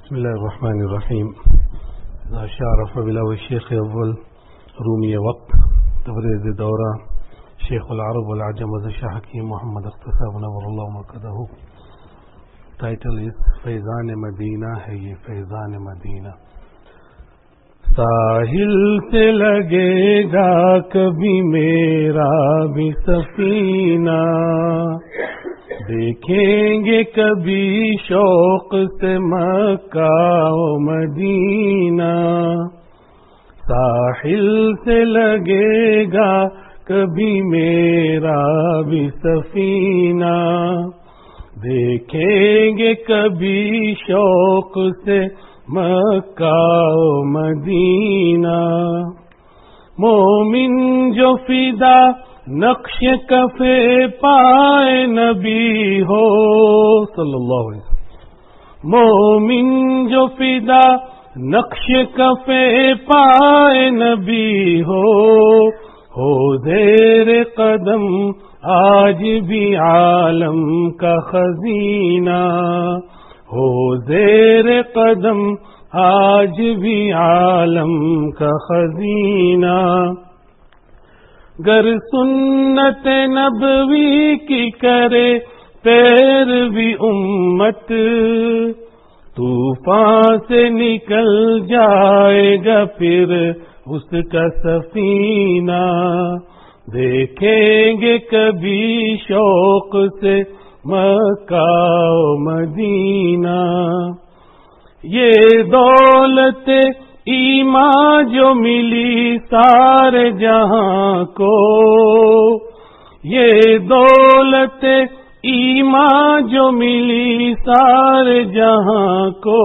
بسم الله الرحمن الرحيم. إذا شعرف بلاو الشيخ أول رومي وقت تبريز دورة شيخ العرب والعجم وزشا حكيم محمد اختصاب نور الله مرکزہ. ٹائٹل اس فیضان مدینہ ہے، یہ فیضان مدینہ. ساحل سے لگے گا کبھی میرا بھی سفینہ، دیکھیں گے کبھی شوق سے مکہ و مدینہ. ساحل سے لگے گا کبھی میرا بھی سفینہ، دیکھیں گے کبھی شوق سے مکہ و مدینہ. مومن جو فدا نقش کفے پائے نبی ہو صلی اللہ علیہ وسلم، مومن جو فدا نقش کفے پائے نبی ہو زیر قدم آج بھی عالم کا خزینہ، ہو زیر قدم آج بھی عالم کا خزینہ. گر سنت نبوی کی کرے پیروی امت، طوفان سے نکل جائے گا پھر اس کا سفینہ. دیکھیں گے کبھی شوق سے مکہ و مدینہ. یہ دولت ایمان جو ملی سارے جہاں کو، یہ دولت ایمان جو ملی سارے جہاں کو،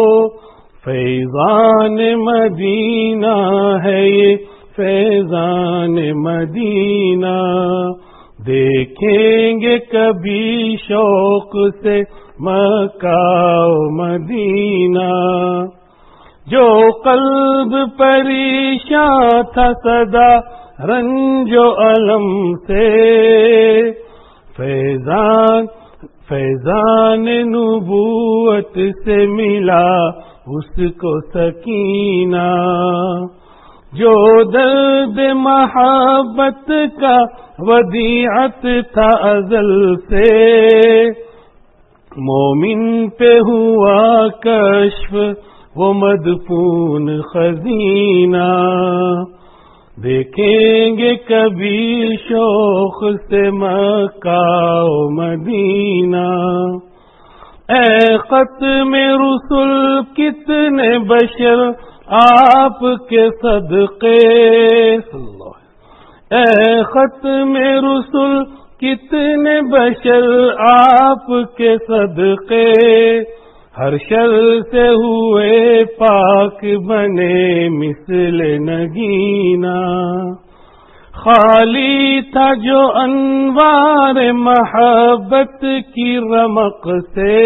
فیضان مدینہ ہے یہ فیضان مدینہ. دیکھیں گے کبھی شوق سے مکہ و مدینہ. جو قلب پریشان تھا سدا رنج و علم سے، فیضان نبوت سے ملا اس کو سکینہ. جو درد محبت کا ودیعت تھا ازل سے، مومن پہ ہوا کشف وہ مدفون خزینہ. دیکھیں گے کبھی شوق سے مکہ و مدینہ. اے ختم رسل کتنے بشر آپ کے صدقے، اے ختم رسل کتنے بشر آپ کے صدقے، ہر شر سے ہوئے پاک بنے مثل نگینہ. خالی تھا جو انوار محبت کی رمق سے،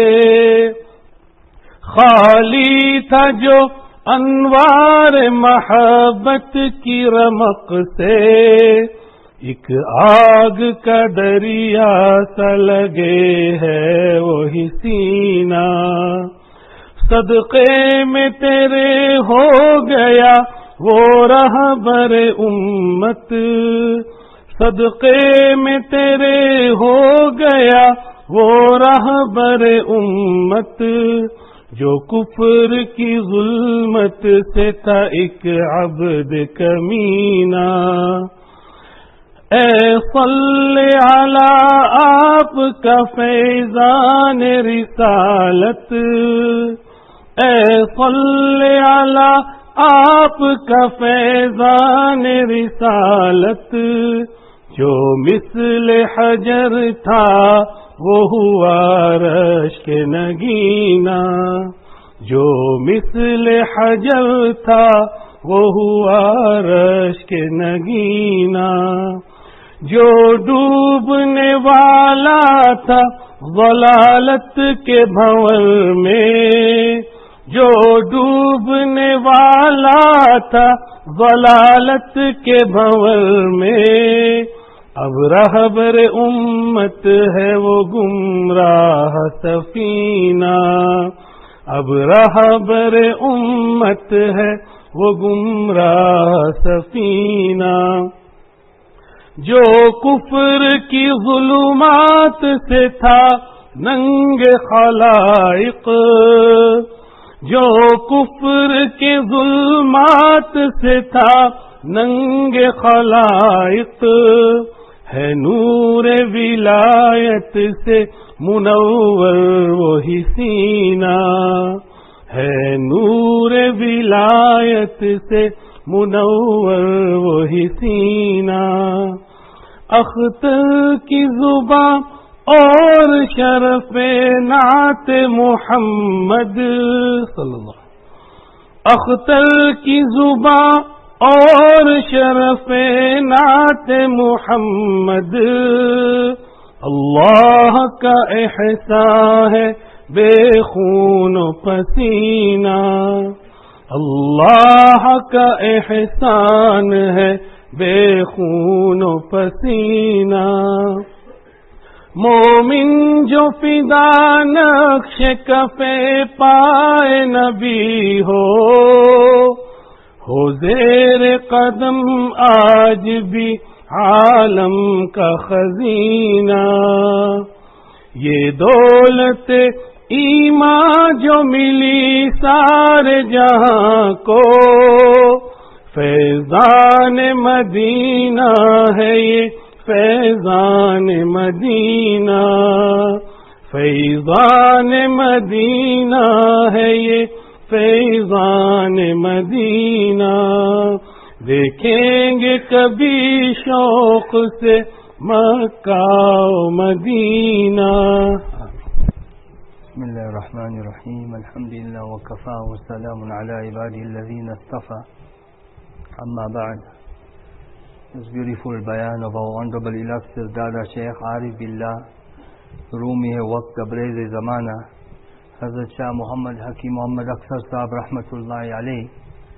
خالی تھا جو انوار محبت کی رمق سے، ایک آگ کا دریا سا لگے ہے وہی سینہ. صدقے میں تیرے ہو گیا وہ رہبر امت، صدقے میں تیرے ہو گیا وہ رہبر امت، جو کفر کی ظلمت سے تھا ایک عبد کمینہ. اے صلی علی آپ کا فیضان رسالت، اے صلی علی آپ کا فیضان رسالت. جو مثل حجر تھا وہ ہوا رشک نگینہ، جو مثل حجر تھا وہ ہوا رشک نگینہ. جو ڈوبنے والا تھا ضلالت کے بھنور میں، جو ڈوبنے والا تھا ضلالت کے بھنور میں، اب رہبر امت ہے وہ گمراہ سفینہ. अब रहबर उम्मत है वो गुमराह सफीना, जो कुफ्र की ज़ुलुमात से था नंगे खलाइक, जो कुफ्र के ज़ुल्मात से था नंगे खलाइक, है नूर विलायत से मुनव्वर वही सीना, है नूर विलायत से मुनव्वर वही सीना। अख्तर की जुबां और शरफ़े नात मोहम्मद सल्लल्लाहु, अख्तर की जुबां और शरफ़े नात मोहम्मद, अल्लाह का एहसान है बेखून पसीना, अल्लाह का एहसान है बेखून पसीना। मोमिन जो फिदा नक्श कफ़े पाए नबी हो ज़ेर कदम आज भी आलम का खजीना। ये दौलत ईमान जो मिली सारे जहां को, फैज़ान मदीना है ये फैज़ान मदीना, फैज़ान मदीना है ये फैज़ान मदीना। देखेंगे कभी शौक से मक्का मदीना। बिस्मिल्लाहिर्रहमानिर्रहीम, अल्हम्दुलिल्लाह व कफ़ा व सलामुन अला इबादिल्लज़ीना इस्तफ़ा, अम्मा बाद। This beautiful bayan of our honorable illustrious Dada Shaykh Arif Billah Rumi hai Waqt Tabriz Zamana, Hazrat Shah Muhammad Hakim Muhammad Akhtar Sahab Rahmatullahi Alayh.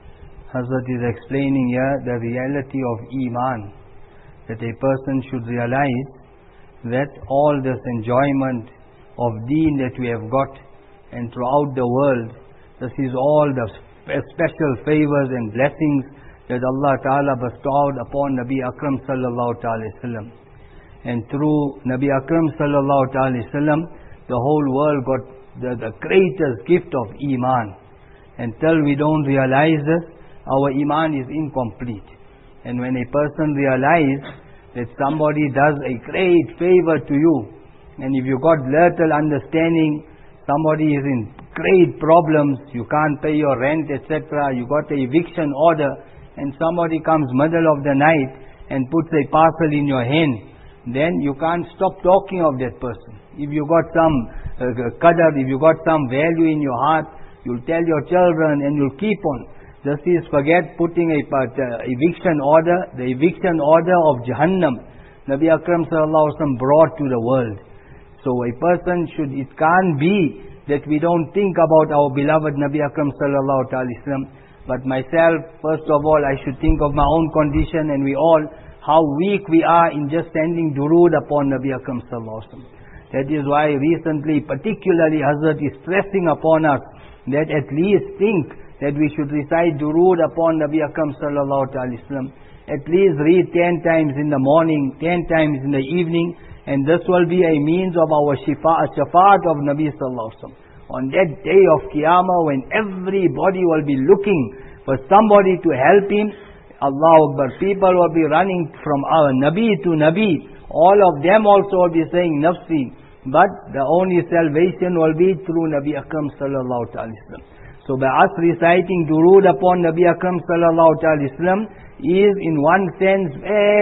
Hazrat is explaining here the reality of Iman, that a person should realize that all this enjoyment of deen that we have got and throughout the world, this is all the special favors and blessings that Allah Ta'ala bestowed upon Nabi Akram Sallallahu Ta'ala Sallam. And through Nabi Akram Sallallahu Ta'ala Sallam, the whole world got the greatest gift of Iman. Until we don't realize this, our Iman is incomplete. And when a person realizes that somebody does a great favor to you, and if you got little understanding, somebody is in great problems, you can't pay your rent, etc., you got a eviction order, and somebody comes middle of the night and puts a parcel in your hand, then you can't stop talking of that person. If you got some qadar, if you got some value in your heart, you'll tell your children and you'll keep on. This is, forget putting a eviction order, the eviction order of Jahannam, Nabi Akram Sallallahu Alaihi Wasallam brought to the world. So a person should, it can't be that we don't think about our beloved Nabi Akram Sallallahu Alaihi Wasallam. But myself, first of all, I should think of my own condition, and we all, how weak we are in just sending durood upon Nabi Akram Sallallahu Alaihi Wasallam. That is why recently, particularly Hazrat is stressing upon us that at least think that we should recite durood upon Nabi Akram Sallallahu Alaihi Wasallam. At least read 10 times in the morning, 10 times in the evening, and this will be a means of our shafaat of Nabi Sallallahu Alaihi Wasallam. On that day of Qiyamah, when everybody will be looking for somebody to help him, Allahu Akbar, people will be running from our Nabi to Nabi. All of them also will be saying Nafsi. But the only salvation will be through Nabi Akram Sallallahu Alaihi Wasallam. So by us reciting durood upon Nabi Akram Sallallahu Alaihi Wasallam is in one sense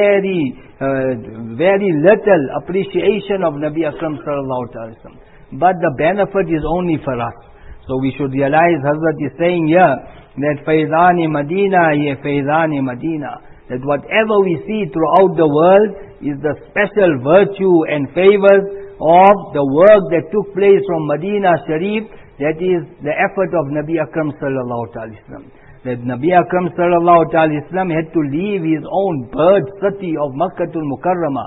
very little appreciation of Nabi Akram Sallallahu Alaihi Wasallam. But the benefit is only for us. So we should realize, Hazrat is saying here, that Faizan-e Madina, ye Faizan-e Madina, that whatever we see throughout the world is the special virtue and favors of the work that took place from Madina Sharif, that is the effort of Nabi Akram Sallallahu Alaihi Wasallam. That Nabi Akram Sallallahu Alaihi Wasallam had to leave his own birth city of Makkatul Mukarramah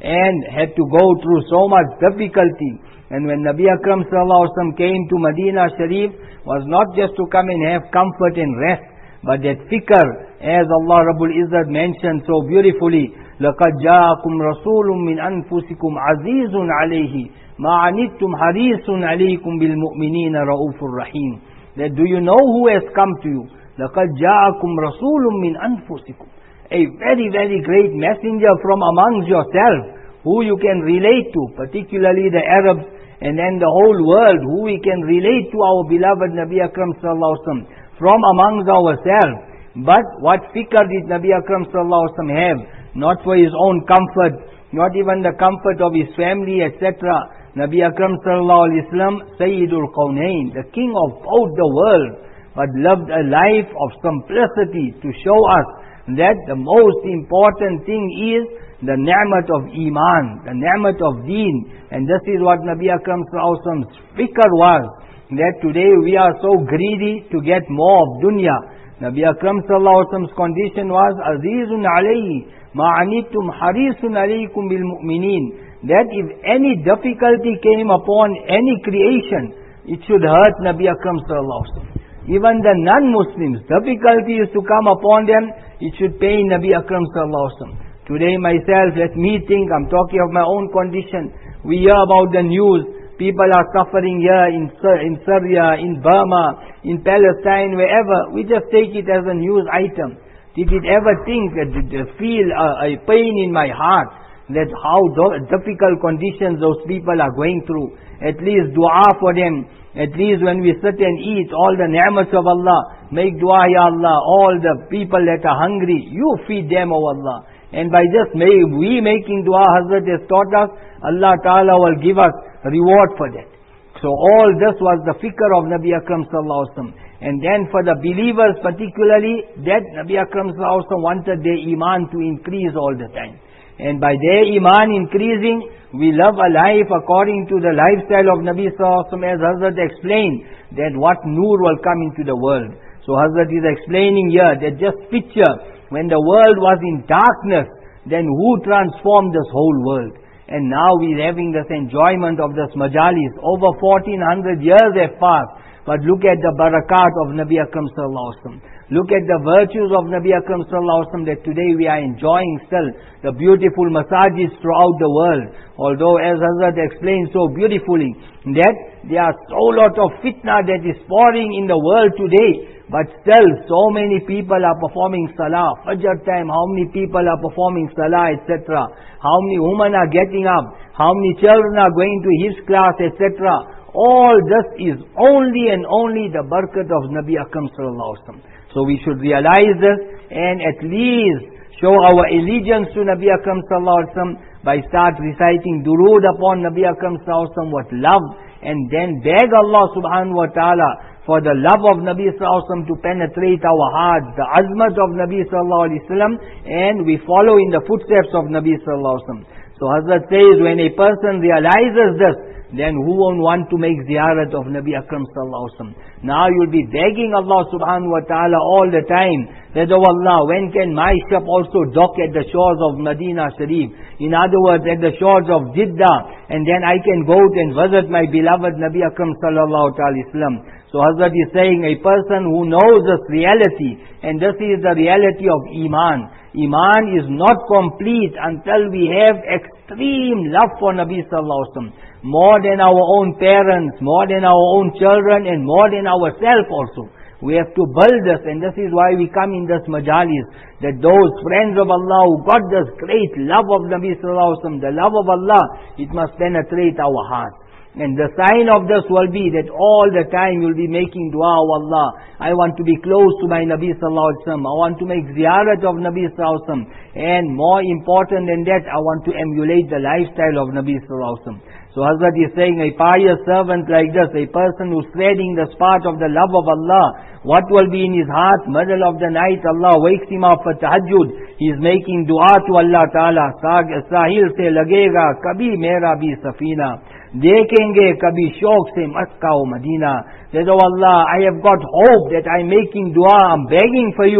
and had to go through so much difficulty. And when Nabi Akram sallallahu alaihi wasallam came to Medina Sharif, was not just to come and have comfort and rest, but that fikr, as Allah Rabbul Izzat mentioned so beautifully, لَقَدْ جَاءَكُمْ رَسُولٌ مِّنْ أَنفُسِكُمْ عَزِيزٌ عَلَيْهِ مَا عَنِتُّمْ حَرِيصٌ عَلَيْكُمْ بِالْمُؤْمِنِينَ رَؤُوفٌ رَحِيمٌ. That do you know who has come to you? لَقَدْ جَاءَكُمْ رَسُولٌ مِّنْ أَنفُسِكُمْ. A very, very great messenger from amongst yourself, who you can relate to, particularly the Arabs, and then the whole world, who we can relate to our beloved Nabi Akram sallallahu alaihi wasallam from amongst ourselves. But what fikr did Nabi Akram sallallahu alaihi wasallam have? Not for his own comfort, not even the comfort of his family, etc. Nabi Akram sallallahu alaihi wasallam, Sayyidul Qawnayn, the king of both the world, but lived a life of simplicity to show us that the most important thing is the ni'mat of Iman, the ni'mat of Deen. And this is what Nabi Akram sallallahu alaihi wasallam's fikr was, that today we are so greedy to get more of dunya. Nabi Akram sallallahu alaihi wasallam's condition was, Azizun alayhi ma'anittum harisun alaykum bil mu'minin. That if any difficulty came upon any creation, it should hurt Nabi Akram sallallahu alaihi wasallam. Even the non-Muslims, difficulty is to come upon them, it should pain Nabi Akram sallallahu alaihi wasallam. Today myself, let me think, I'm talking of my own condition. We hear about the news, people are suffering here in Syria, in Burma, in Palestine, wherever. We just take it as a news item. Did it ever think, feel a pain in my heart, that how difficult conditions those people are going through? At least dua for them. At least when we sit and eat all the ni'mats of Allah, make dua, Ya Allah, all the people that are hungry, you feed them, O Allah. And by just we making dua, Hazrat has taught us, Allah Ta'ala will give us reward for that. So all this was the fikr of Nabi Akram sallallahu alaihi wasallam. And then for the believers particularly, that Nabi Akram sallallahu alaihi wasallam wanted their iman to increase all the time. And by their iman increasing, we live a life according to the lifestyle of Nabi sallallahu alaihi wasallam, as Hazrat explained, that what nur will come into the world. So Hazrat is explaining here that just picture, when the world was in darkness, then who transformed this whole world? And now we're having this enjoyment of this majalis. Over 1400 years have passed. But look at the barakat of Nabi Akram sallallahu alaihi wasallam. Look at the virtues of Nabi Akram sallallahu alaihi wasallam, that today we are enjoying still the beautiful masajid throughout the world. Although, as Hazrat explained so beautifully, that there are so lot of fitna that is pouring in the world today. But still, so many people are performing salah. Fajr time, how many people are performing salah, etc. How many women are getting up. How many children are going to his class, etc. All this is only and only the barakat of Nabi Akram sallallahu alaihi wasallam. So we should realize this and at least show our allegiance to Nabi Akram sallallahu alaihi wasallam by start reciting durood upon Nabi Akram sallallahu alaihi wasallam with love, and then beg Allah subhanahu wa ta'ala for the love of Nabi sallallahu alaihi wasallam to penetrate our hearts, the azmat of Nabi sallallahu alaihi wasallam, and we follow in the footsteps of Nabi sallallahu alaihi wasallam. So Hazrat says, when a person realizes this, then who won't want to make ziyarat of Nabi Akram sallallahu alaihi wasallam? Now you'll be begging Allah subhanahu wa ta'ala all the time, that, oh Allah, when can my ship also dock at the shores of Medina Sharif? In other words, at the shores of Jeddah, and then I can go and visit my beloved Nabi Akram sallallahu alaihi wasallam. So Hazrat is saying, a person who knows this reality, and this is the reality of Iman. Iman is not complete until we have extreme love for Nabi sallallahu alaihi wasallam. More than our own parents, more than our own children, and more than ourselves also. We have to build this, and this is why we come in this majalis, that those friends of Allah who got this great love of Nabi sallallahu alaihi wasallam, the love of Allah, it must penetrate our hearts. And the sign of this will be that all the time you'll be making dua, oh Allah, I want to be close to my Nabi sallallahu alaihi wasallam. I want to make ziyarat of Nabi sallallahu alaihi wasallam. And more important than that, I want to emulate the lifestyle of Nabi sallallahu alaihi wasallam. So Hazrat is saying, a pious servant like this, a person who's treading the path of the love of Allah, what will be in his heart? Middle of the night, Allah wakes him up for tahajjud. He is making dua to Allah Ta'ala. Sahil se lagega, kabhi mera bhi safina. Dekhenge kabhi shauq se Makkah o Medina. Says, oh Allah, I have got hope that I'm making dua, I'm begging for you.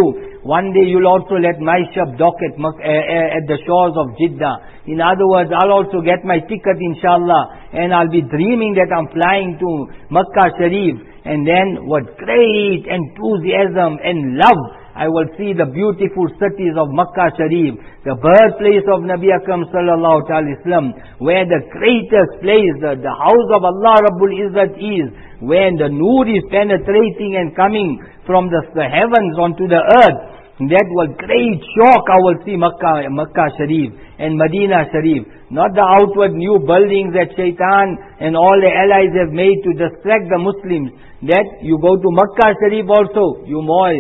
one day you'll also let my ship dock at the shores of Jeddah. In other words, I'll also get my ticket inshallah, and I'll be dreaming that I'm flying to Makkah Sharif, and then with great enthusiasm and love, I will see the beautiful cities of Makkah Sharif, the birthplace of Nabi Akram sallallahu alaihi wasallam, where the greatest place, the house of Allah Rabbul Izzat is, when the Noor is penetrating and coming from the heavens onto the earth. That was great shock. I will see Makkah Sharif and Medina Sharif. Not the outward new buildings that Shaitan and all the allies have made to distract the Muslims. That you go to Makkah Sharif also, you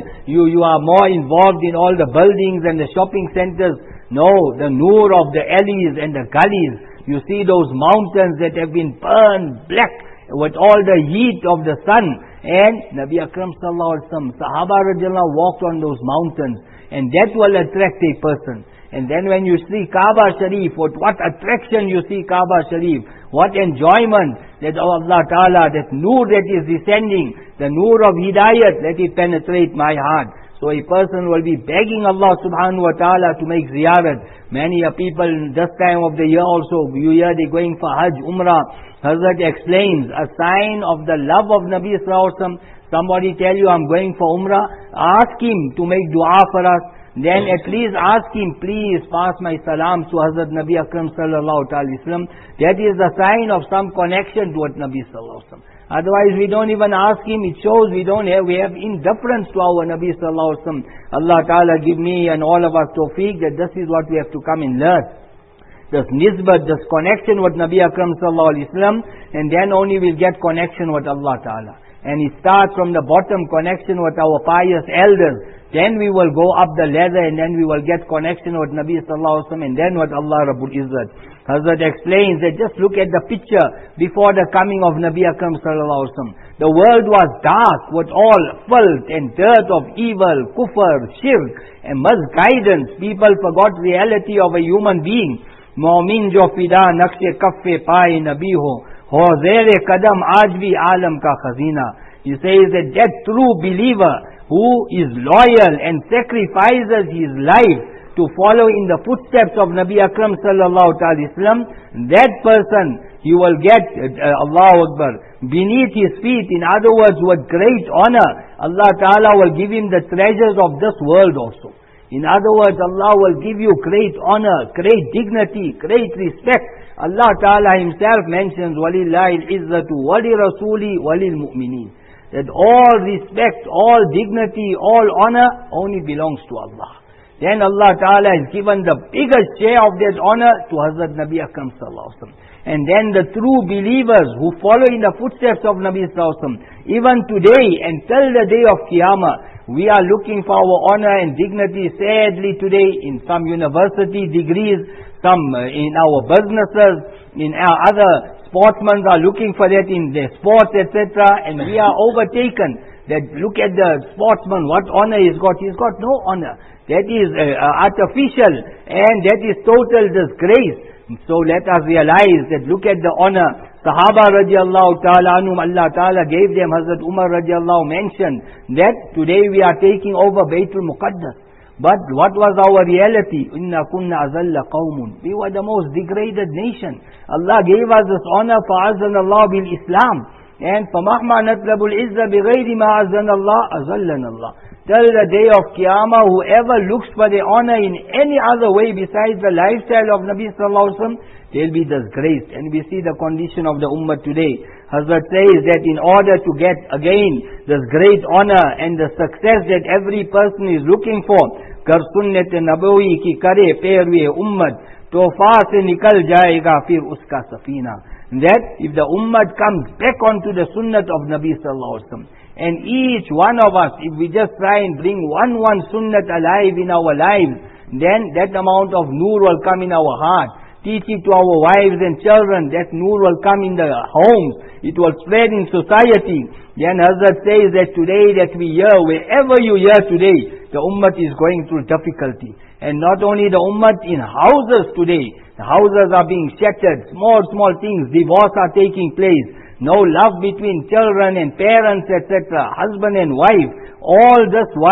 are more involved in all the buildings and the shopping centers. No, the Noor of the alleys and the gullies. You see those mountains that have been burned black with all the heat of the sun. And Nabi Akram sallallahu alaihi wasallam, Sahaba radiallahu walked on those mountains, and that will attract a person. And then when you see Kaaba Sharif, what attraction you see Kaaba Sharif, what enjoyment that Allah Ta'ala, that Noor that is descending, the Noor of Hidayat, let it penetrate my heart. So a person will be begging Allah Subhanahu Wa Ta'ala to make ziyarat. Many people this time of the year also, you hear they're going for Hajj, Umrah. Hazrat explains, a sign of the love of Nabi Sallallahu Alaihi Wasallam. Somebody tell you, I'm going for Umrah, ask him to make dua for us. Then at least ask him, please pass my salams to Hazrat Nabi Akram Sallallahu Alaihi Wasallam. That is the sign of some connection to Nabi Sallallahu Alaihi Wasallam. Otherwise we don't even ask him. It shows we have indifference to our Nabi Sallallahu Alaihi Wasallam. Allah Ta'ala give me and all of us tawfiq that this is what we have to come and learn. This nisbat, this connection with Nabi Akram Sallallahu Alaihi Wasallam, and then only we'll get connection with Allah Ta'ala. And it starts from the bottom, connection with our pious elders. Then we will go up the ladder, and then we will get connection with Nabi Sallallahu Alaihi Wasallam, and then with Allah Rabbul Izzat. Hazrat explains that just look at the picture before the coming of Nabi Akram Sallallahu Alaihi Wasallam. The world was dark with all filth and dirt of evil, kufr, shirk, and misguidance. People forgot reality of a human being. मोमिन जो फिदा नक्शे cafe पाए नबी हो ज़ेरे कदम आज भी आलम का खजीना. He says that true believer who is loyal and sacrifices his life to follow in the footsteps of Nabi Akram sallallahu alaihi wasallam, that person, he will get Allahu Akbar beneath his feet. In other words, with great honor, Allah Ta'ala will give him the treasures of this world also. In other words, Allah will give you great honor, great dignity, great respect. Allah Ta'ala Himself mentions, وَلِلَّهِ الْعِزَّةُ وَلِرَسُولِهِ وَلِلْمُؤْمِنِينَ. That all respect, all dignity, all honor only belongs to Allah. Then Allah Ta'ala has given the biggest share of that honor to Hazrat Nabi Akram Sallallahu Alaihi Wasallam. And then the true believers who follow in the footsteps of Nabi Sallallahu Alaihi Wasallam, even today until the day of Qiyamah, we are looking for our honor and dignity sadly today in some university degrees, some in our businesses, in our other sportsmen are looking for that in their sports, etc. And we are overtaken. That look at the sportsman, what honor he's got. He's got no honor. That is artificial, and that is total disgrace. So let us realize that look at the honor. Sahaba radiallahu ta'ala anhum, Allah ta'ala gave them. Hazrat Umar radiallahu mentioned that today we are taking over Baytul Muqaddas. But what was our reality? Inna kunna azalla qawmun. We were the most degraded nation. Allah gave us this honor, fa'azana Allah bil Islam. And فَمَحْمَا نَطْلَبُ الْعِزَّ بِغَيْرِ مَا أَذَّنَ اللَّهُ أَذَلَّنَا اللَّهُ. Till the day of Qiyamah, whoever looks for the honor in any other way besides the lifestyle of Nabi Sallallahu Alaihi Wasallam, they'll be disgraced. And we see the condition of the ummah today. Hazrat says that in order to get again this great honor and the success that every person is looking for, kar sunnat nabawi ki kare peerwe ummat, tofa se nikal jayega fir uska safina. That if the ummah comes back onto the sunnat of Nabi Sallallahu Alaihi Wasallam, and each one of us, if we just try and bring one sunnat alive in our lives, then that amount of nur will come in our heart. Teach it to our wives and children, that nur will come in the homes, it will spread in society. Then Hazrat says that today that we hear, wherever you hear today, the ummah is going through difficulty. And not only the ummah, in houses today, the houses are being shattered, small things, divorce are taking place, no love between children and parents, etc., husband and wife. All this why?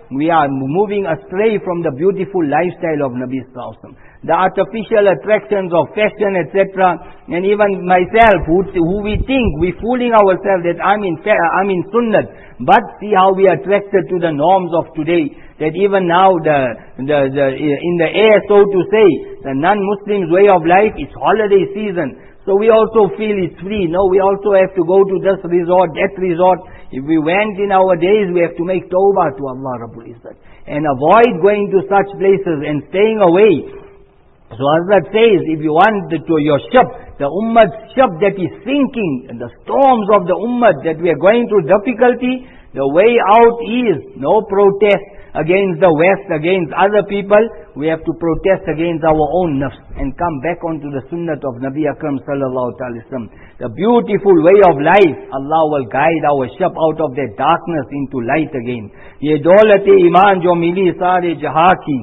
we are moving astray from the beautiful lifestyle of Nabi Sallallahu Alaihi Wasallam. The artificial attractions of fashion, etc. And even myself, who we think, we fooling ourselves that I'm in Sunnah. But see how we are attracted to the norms of today. That even now, in the air, so to say, the non-Muslims' way of life is holiday season. So we also feel it's free. No, we also have to go to this resort, that resort. If we went in our days, we have to make tawbah to Allah Rabbul Izzat. And avoid going to such places and staying away. So Hazrat says, if you want your ship, the ummah's ship that is sinking, and the storms of the ummah that we are going through difficulty, the way out is no protest against the West, against other people. We have to protest against our own nafs and come back onto the sunnah of Nabi Akram sallallahu alaihi wasallam. The beautiful way of life, Allah will guide our ship out of that darkness into light again. Ye daulate iman jo mili sare jahan ki,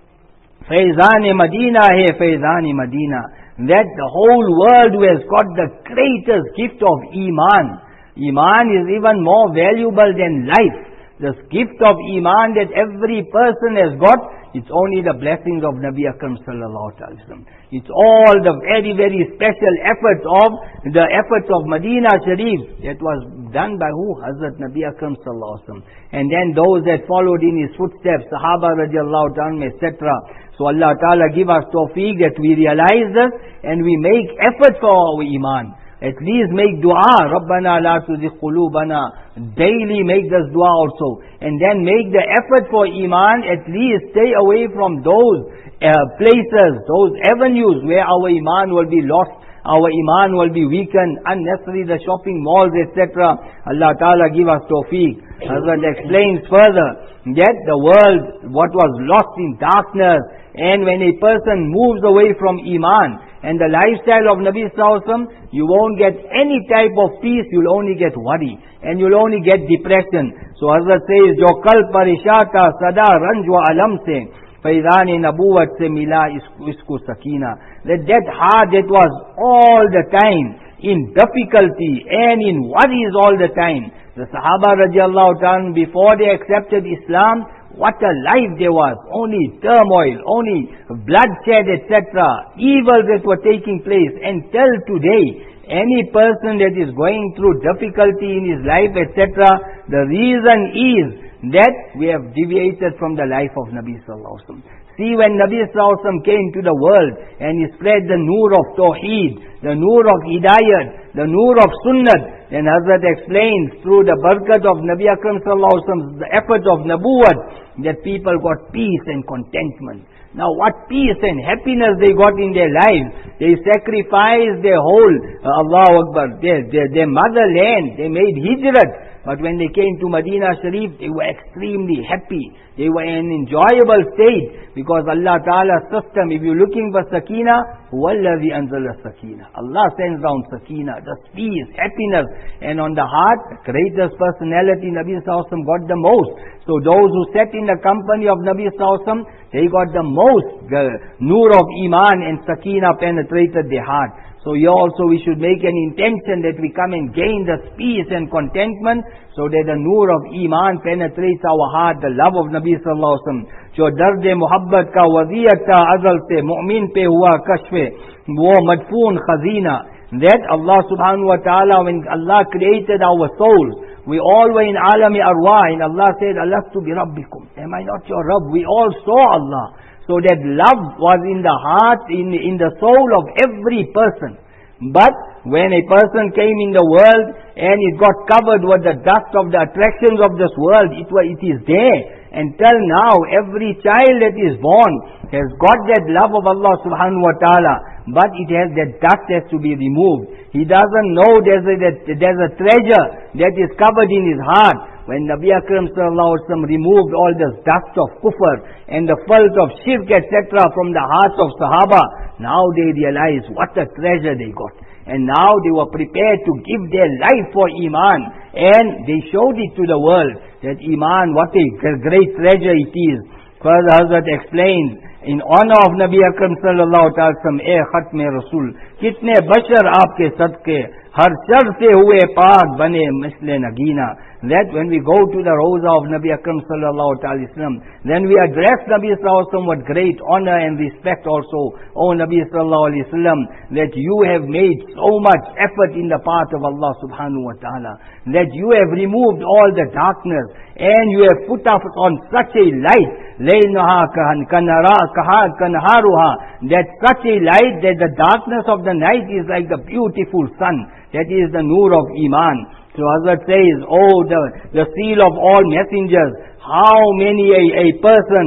Faizan-e Madina hai Faizan-e Madina. That the whole world who has got the greatest gift of Iman. Iman is even more valuable than life. This gift of Iman that every person has got, it's only the blessings of Nabi Akram sallallahu alaihi wasallam. It's all the very, very special efforts of Medina Sharif that was done by who? Hazrat Nabi Akram sallallahu alaihi wasallam. And then those that followed in his footsteps, Sahaba radiallahu ta'ala, etc. So Allah Ta'ala give us tawfiq that we realize this and we make effort for our Iman. At least make dua, Rabbana la tuzigh qulubana. Daily make this dua also. And then make the effort for Iman, at least stay away from those places, those avenues where our Iman will be lost, our Iman will be weakened, unnecessary the shopping malls, etc. Allah Ta'ala give us tawfiq. Hazrat explains further that the world, what was lost in darkness, and when a person moves away from Iman, and the lifestyle of Nabi Sallallahu Alaihi Wasallam, you won't get any type of peace, you'll only get worry, and you'll only get depression. So Hazrat says, Jo kal parishata sada ranj wa alam se, faidane nabuwat se mila isko sakina. That heart that was all the time in difficulty and in worries all the time. The Sahaba radiallahu ta'ala, before they accepted Islam, what a life there was. Only turmoil, only bloodshed, etc. Evils that were taking place. And till today, any person that is going through difficulty in his life, etc., the reason is that we have deviated from the life of Nabi Sallallahu Alaihi Wasallam. See, when Nabi Sallallahu Alaihi Wasallam came to the world and he spread the noor of Tawheed, the noor of Hidayat, the noor of Sunnah, then Hazrat explains through the barakat of Nabi Akram Sallallahu Alaihi Wasallam, the effort of Nabuwat, that people got peace and contentment. Now what peace and happiness they got in their lives. They sacrificed their whole, Allahu Akbar, their motherland. They made hijrat. But when they came to Medina Sharif, they were extremely happy. They were in an enjoyable state. Because Allah Ta'ala's system, if you're looking for Sakina, Wallazi anzala Sakina. Allah sends down Sakina, just peace, happiness. And on the heart, the greatest personality Nabi Sallallahu Alaihi Wasallam got the most. So those who sat in the company of Nabi Sallallahu Alaihi Wasallam, they got the most. The noor of Iman and Sakina penetrated their heart. So here also we should make an intention that we come and gain this peace and contentment, so that the noor of Iman penetrates our heart, the love of Nabi Sallallahu Alaihi Wasallam. जो दर्द मोहब्बत का वज़ीयत था अज़ल से मुमिन पे हुआ कश्फ़े वो मदफून खज़ीना. That Allah subhanahu wa ta'ala, when Allah created our souls, we all were in alami arwah, and Allah said, Alastu bi rabbikum, am I not your Rabb? We all saw Allah. So that love was in the heart, in the soul of every person. But when a person came in the world and it got covered with the dust of the attractions of this world, it is there. Until now, every child that is born has got that love of Allah subhanahu wa ta'ala. But that dust has to be removed. He doesn't know there's a treasure that is covered in his heart. When Nabi Akram sallallahu alaihi wasallam removed all this dust of kufr and the filth of shirk, etc. from the hearts of Sahaba, now they realize what a treasure they got. And now they were prepared to give their life for Iman. And they showed it to the world, that Iman, what a great treasure it is. Further Hazrat explains, in honor of Nabi Akram sallallahu alaihi wasallam, ए खत्म रसूल कितने बशर आपके सदके हर sir से हुए पाक बने मिसले Nagina. That when we go to the Roza of Nabi Akram sallallahu alaihi wasallam, then we address Nabi sallallahu alaihi wasallam with great honor and respect also. O Nabi sallallahu alaihi wasallam, that you have made so much effort in the path of Allah subhanahu wa ta'ala, that you have removed all the darkness and you have put us on such a light, that such a light that the darkness of the night is like the beautiful sun. That is the nur of Iman. So Hazrat says, oh, the seal of all messengers, how many a person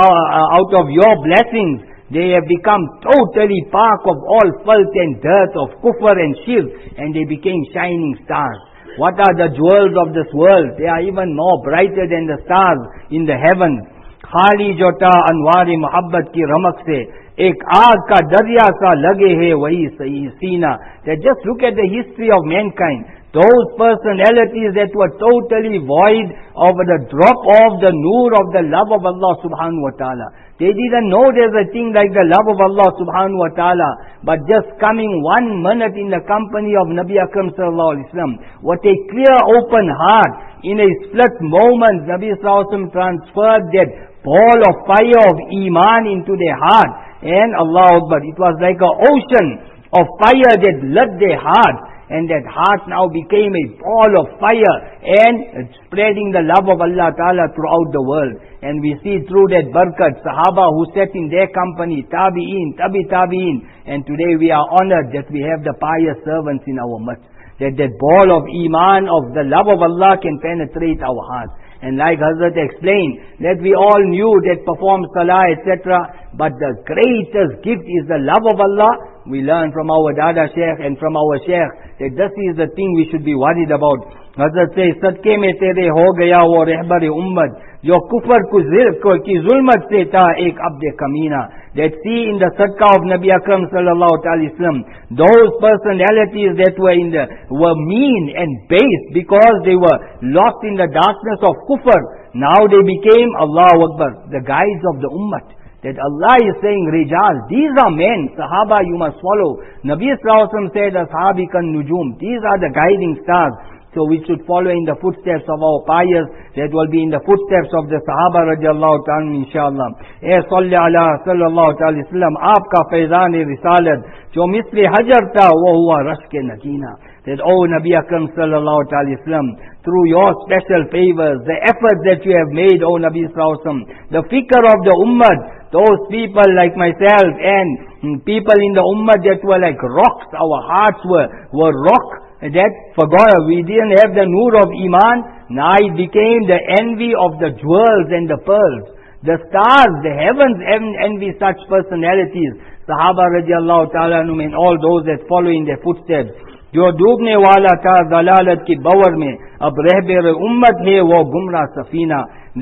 out of your blessings, they have become totally park of all filth and dirt of kufr and shirk, and they became shining stars. What are the jewels of this world? They are even more brighter than the stars in the heavens. Khali jota anwari muhabbat ki ramak se ek aag ka darya sa lage hai wahi sahi sina. That just look at the history of mankind. Those personalities that were totally void of the drop of the nur of the love of Allah subhanahu wa ta'ala. They didn't know there's a thing like the love of Allah subhanahu wa ta'ala. But just coming 1 minute in the company of Nabi Akram sallallahu alaihi wasallam, what a clear open heart, in a split moment Nabi sallallahu alaihi wasallam transferred that ball of fire of Iman into their heart. And Allah Akbar, it was like an ocean of fire that lit their heart. And that heart now became a ball of fire and spreading the love of Allah Ta'ala throughout the world. And we see through that barakat, Sahaba who sat in their company, Tabi'een, Tabi'een. And today we are honored that we have the pious servants in our midst. That ball of Iman, of the love of Allah can penetrate our hearts. And like Hazrat explained, that we all knew that perform salah, etc. But the greatest gift is the love of Allah. We learn from our Dada Sheikh and from our Sheikh that this is the thing we should be worried about. Hazrat says, Sadke mein tere ho gaya wo rehbar ummat, jo kufr ki zulmat se ta ek abd kamina. That see in the sadqa of Nabi Akram sallallahu alaihi wasallam, those personalities that were mean and base because they were lost in the darkness of kufr. Now they became, Allahu Akbar, the guides of the ummah. That Allah is saying, Rijal, these are men, Sahaba you must follow. Nabi sallallahu alaihi wasallam said, Ashabi kan nujum, these are the guiding stars. So we should follow in the footsteps of our pious, that will be in the footsteps of the Sahaba radiallahu ta'ala inshallah. Eh salli ala sallallahu ta'ala sallam, aapka faizan-e risalat, jo misli hajar ta, wo huwa rashke nakina. That, oh Nabi Akram sallallahu ta'ala sallam, through your special favors, the efforts that you have made, oh Nabi sallallahu alaihi wasallam, the fikr of the ummah, those people like myself and people in the ummah that were like rocks, our hearts were rock, that forgot, we didn't have the nur of Iman, now it became the envy of the jewels and the pearls. The stars, the heavens envy such personalities. Sahaba radiallahu ta'ala anhum and all those that follow in their footsteps. जो डूबने वाला था दलालत की बवर में अब रहबर उम्मत है वो गुमराह Safina.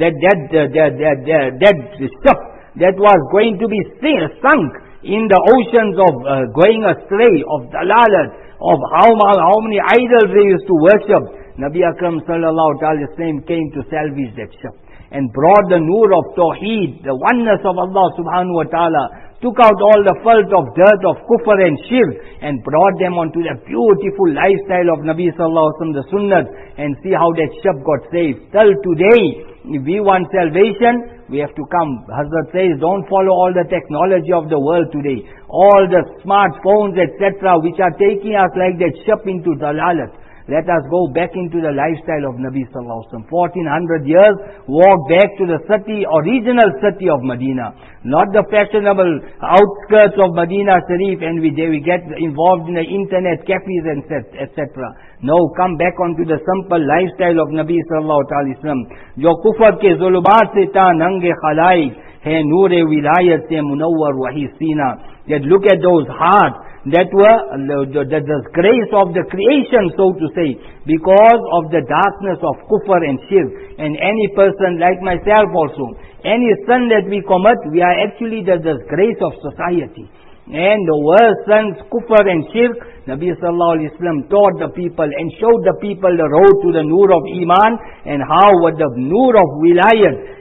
That ship that was going to be sunk in the oceans of going astray, of dalalat, of how many idols they used to worship. Nabi Akram sallallahu alaihi wasallam came to salvage that ship and brought the nur of Tawheed, the oneness of Allah subhanahu wa ta'ala, took out all the filth of dirt of kufr and shirk and brought them onto the beautiful lifestyle of Nabi sallallahu alaihi wasallam, the sunnah, and see how that ship got saved. Till today, if we want salvation, we have to come. Hazrat says, don't follow all the technology of the world today, all the smartphones, etc., which are taking us like that ship into dalalat. Let us go back into the lifestyle of Nabi sallallahu alaihi wasallam. 1400 years, walk back to the city, original city of Medina. Not the fashionable outskirts of Medina Sharif, and we get involved in the internet cafes and etc. No, come back onto the simple lifestyle of Nabi sallallahu alaihi wasallam. Jo kufr ke zulumat se ta nange khalaik hai noor-e wilayat se munawwar wahi sina. That look at those hearts that were the disgrace of the creation, so to say, because of the darkness of kufr and shirk. And any person like myself also, any sin that we commit, we are actually the disgrace of society. And the worst sins, kufr and shirk, Nabi sallallahu alaihi wasallam taught the people and showed the people the road to the nur of Iman, and how with the nur of wilayat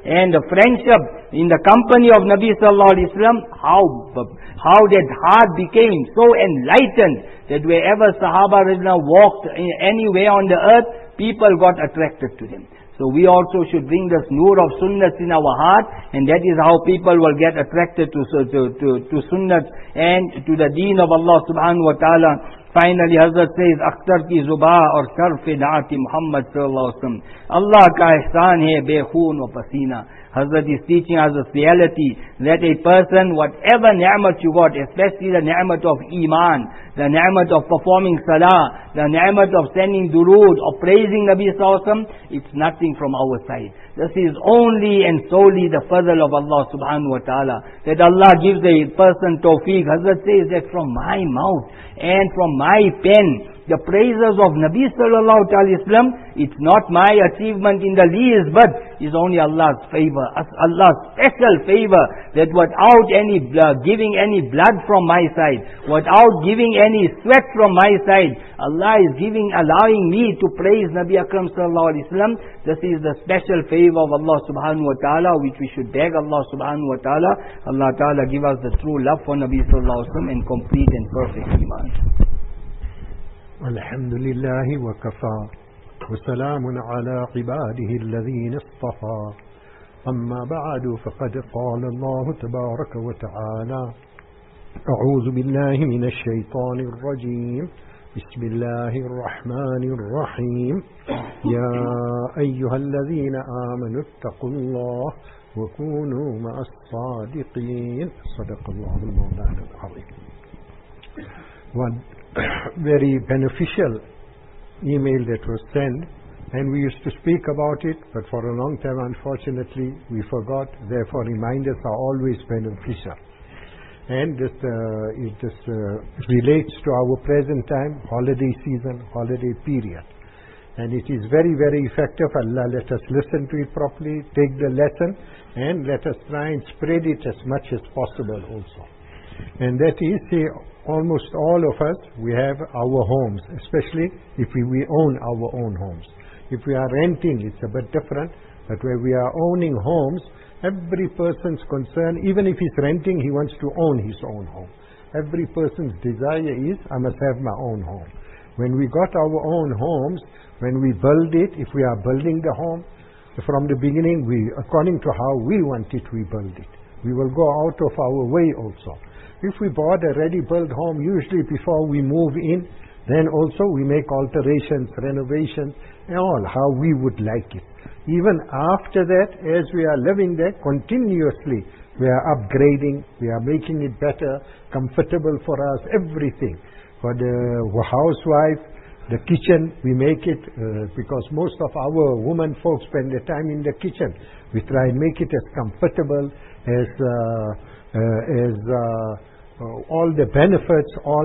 and the friendship in the company of Nabi sallallahu alaihi wasallam, how that heart became so enlightened that wherever Sahaba Ridwan walked anywhere on the earth, people got attracted to them. So we also should bring this nur of sunnah in our heart, and that is how people will get attracted to sunnah and to the deen of Allah subhanahu wa ta'ala. Finally, Hazrat says, Akhtar ki zuba aur sharf da'ati Muhammad sallallahu alaihi wasallam. Allah ka ihsan hai bekhoon wa pasina. Hazrat is teaching us this reality that a person, whatever ni'mat you got, especially the ni'mat of Iman, the ni'mat of performing salah, the ni'mat of sending durood, of praising Nabi sallallahu alaihi wasallam, it's nothing from our side. This is only and solely the fadl of Allah subhanahu wa ta'ala. That Allah gives a person tawfiq. Hazrat says that from my mouth and from my pen, the praises of Nabi sallallahu alaihi wasallam, it's not my achievement in the least, but is only Allah's favor, Allah's special favor, that without any giving any blood from my side, without giving any sweat from my side, Allah is allowing me to praise Nabi Akram sallallahu alaihi wasallam. This is the special favor of Allah subhanahu wa ta'ala, which we should beg Allah subhanahu wa ta'ala. Allah ta'ala give us the true love for Nabi sallallahu alaihi wasallam and complete and perfect iman. الحمد لله وكفى وسلام على عباده الذين اصطفى أما بعد فقد قال الله تبارك وتعالى أعوذ بالله من الشيطان الرجيم بسم الله الرحمن الرحيم يا أيها الذين آمنوا اتقوا الله وكونوا مع الصادقين صدق الله المولانا العظيم. Very beneficial email that was sent, and we used to speak about it, but for a long time unfortunately we forgot. Therefore reminders are always beneficial, and this relates to our present time, holiday season, holiday period, and it is very, very effective. Allah, let us listen to it properly, take the lesson, and let us try and spread it as much as possible also. And that is, say, almost all of us, we have our homes, especially if we own our own homes. If we are renting, it's a bit different, but where we are owning homes, every person's concern, even if he's renting, he wants to own his own home. Every person's desire is, I must have my own home. When we got our own homes, when we build it, if we are building the home, from the beginning, according to how we want it, we build it. We will go out of our way also. If we bought a ready-built home, usually before we move in, then also we make alterations, renovations, and all, how we would like it. Even after that, as we are living there, continuously, we are upgrading, we are making it better, comfortable for us, everything. For the housewife, the kitchen, we make it, because most of our women folks spend their time in the kitchen. We try and make it as comfortable as all the benefits, all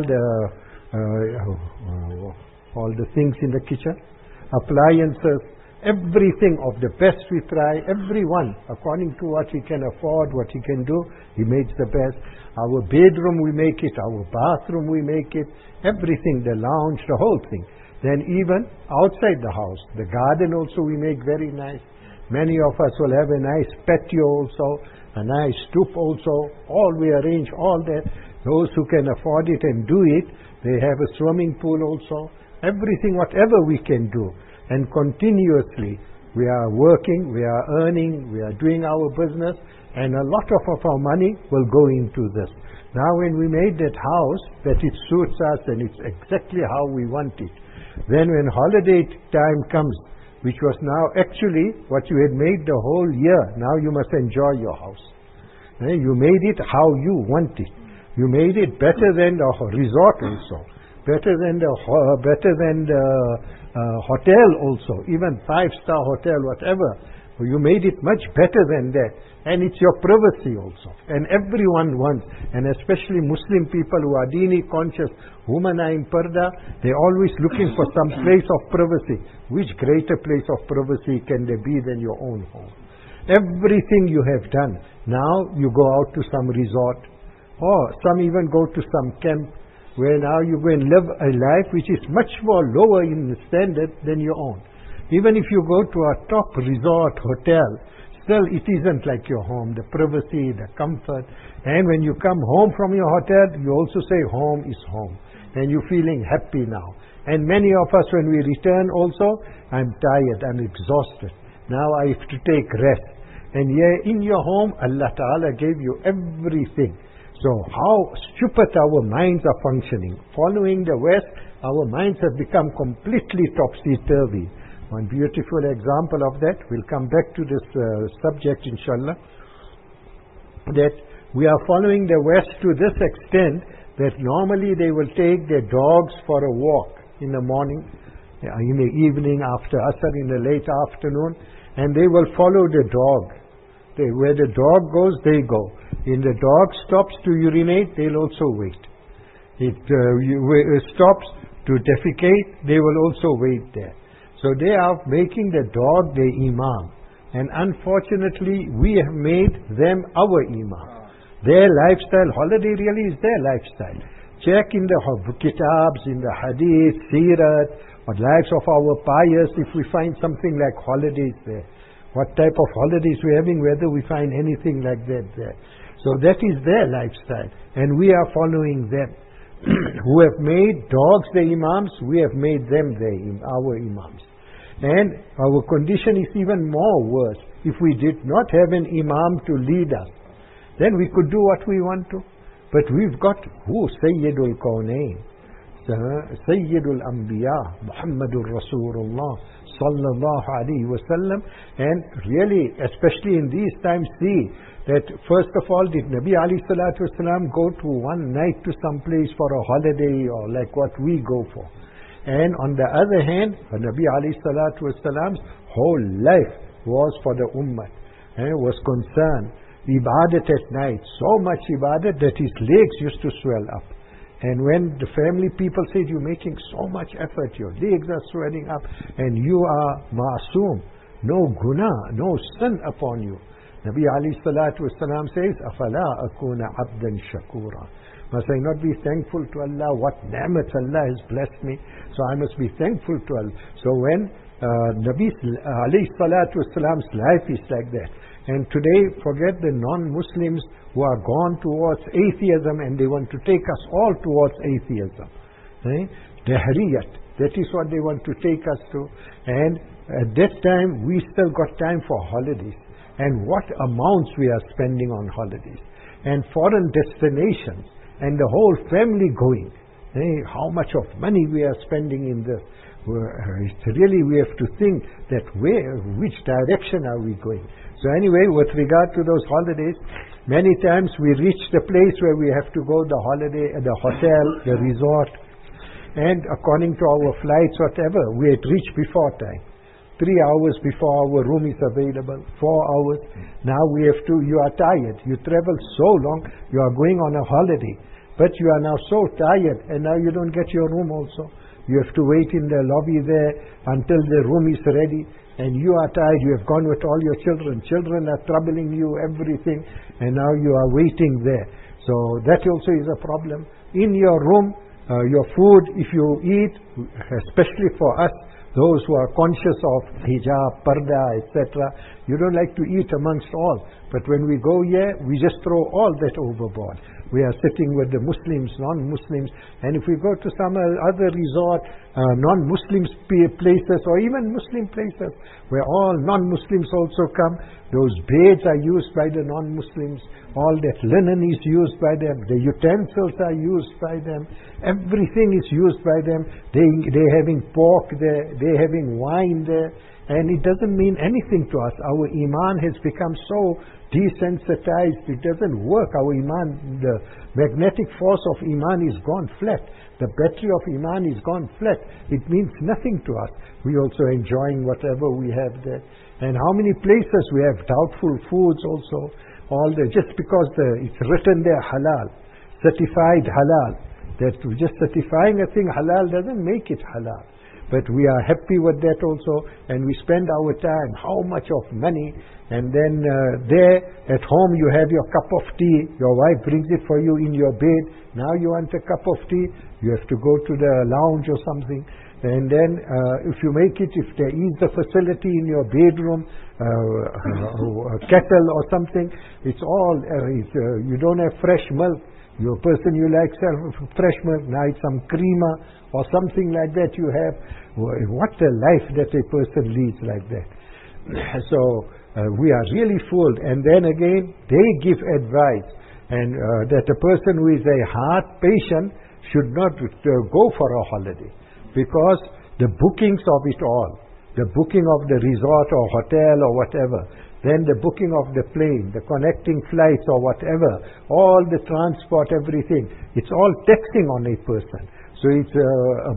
the things in the kitchen, appliances, everything of the best we try, everyone, according to what he can afford, what he can do, he makes the best. Our bedroom we make it, our bathroom we make it, everything, the lounge, the whole thing. Then even outside the house, the garden also we make very nice. Many of us will have a nice patio also, a nice stoop also, all we arrange all that. Those who can afford it and do it, they have a swimming pool also, everything, whatever we can do. And continuously, we are working, we are earning, we are doing our business, and a lot of our money will go into this. Now when we made that house, that it suits us and it's exactly how we want it, then when holiday time comes, which was now actually what you had made the whole year, now you must enjoy your house. You made it how you want it. You made it better than the resort also, better than the hotel also, even 5-star hotel, whatever. You made it much better than that. And it's your privacy also. And everyone wants, and especially Muslim people who are dini conscious, women are in parda, they're always looking for some place of privacy. Which greater place of privacy can there be than your own home? Everything you have done. Now you go out to some resort, or some even go to some camp, where now you go and live a life which is much more lower in standard than your own. Even if you go to a top resort hotel, still it isn't like your home, the privacy, the comfort. And when you come home from your hotel, you also say home is home. And you're feeling happy now. And many of us, when we return also, I'm tired, I'm exhausted. Now I have to take rest. And yeah, in your home, Allah Ta'ala gave you everything. So how stupid our minds are functioning. Following the West, our minds have become completely topsy-turvy. One beautiful example of that, we'll come back to this subject inshallah, that we are following the West to this extent that normally they will take their dogs for a walk in the morning, in the evening, after Asr, in the late afternoon, and they will follow the dog. Where the dog goes, they go. When the dog stops to urinate, they'll also wait. It stops to defecate, they will also wait there. So they are making the dog their imam. And unfortunately, we have made them our imam. Their lifestyle, holiday really is their lifestyle. Check in the kitabs, in the hadith, seerat, or lives of our pious, if we find something like holidays there. What type of holidays we're having, whether we find anything like that there. So that is their lifestyle. And we are following them. Who have made dogs their imams, we have made them our imams. And our condition is even more worse. If we did not have an imam to lead us, then we could do what we want to. But we've got who? Sayyidul Qawnayn, Sayyidul Anbiya, Muhammadur Rasulullah Sallallahu Alaihi Wasallam. And really, especially in these times, see that first of all, did Nabi Alayhi Salatu Wasalam go to one night to some place for a holiday or like what we go for? And on the other hand, Nabi Alayhi Salatu Wasalam's whole life was for the ummah, and was concerned. Ibadat at night, so much ibadat that his legs used to swell up. And when the family people said, you're making so much effort, your legs are swelling up, and you are ma'asum, no guna, no sin upon you. Nabi alayhi salatu wasalam says, Afala akuna abdan shakura. Must I not be thankful to Allah? What ni'mat Allah has blessed me. So I must be thankful to Allah. So when Nabi alayhi salatu wasalam's life is like that. And today, forget the non-Muslims who are gone towards atheism and they want to take us all towards atheism. Dahriyat, that is what they want to take us to. And at that time, we still got time for holidays. And what amounts we are spending on holidays. And foreign destinations. And the whole family going. How much of money we are spending in this. Really, we have to think that which direction are we going. So anyway, with regard to those holidays, many times we reach the place where we have to go, the holiday, the hotel, the resort, and according to our flights, whatever, we had reached before time. 3 hours before our room is available, 4 hours. Now we have to, you are tired. You travel so long, you are going on a holiday. But you are now so tired, and now you don't get your room also. You have to wait in the lobby there until the room is ready. And you are tired, you have gone with all your children. Children are troubling you, everything. And now you are waiting there. So that also is a problem. In your room, your food, if you eat, especially for us, those who are conscious of hijab, parda, etc., you don't like to eat amongst all. But when we go here, we just throw all that overboard. We are sitting with the Muslims, non-Muslims, and if we go to some other resort, non-Muslim places, or even Muslim places, where all non-Muslims also come, those beds are used by the non-Muslims, all that linen is used by them, the utensils are used by them, everything is used by them, they're having pork there, they're having wine there, and it doesn't mean anything to us. Our iman has become so desensitized, it doesn't work. Our iman, the magnetic force of iman is gone flat. The battery of iman is gone flat. It means nothing to us. We also enjoying whatever we have there. And how many places we have doubtful foods also. Just because it's written there halal, certified halal. That just certifying a thing halal doesn't make it halal. But we are happy with that also, and we spend our time, how much of money, and then there at home you have your cup of tea, your wife brings it for you in your bed, now you want a cup of tea, you have to go to the lounge or something, And then if you make it, if there is a facility in your bedroom, a kettle or something, it's all, you don't have fresh milk. You're a person, you like fresh milk, now it's some creamer or something like that you have. What a life that a person leads like that. So we are really fooled. And then again, they give advice, and that a person who is a heart patient should not go for a holiday, because the bookings of it all, the booking of the resort or hotel or whatever, then the booking of the plane, the connecting flights or whatever, all the transport, everything, it's all taxing on a person. So it's a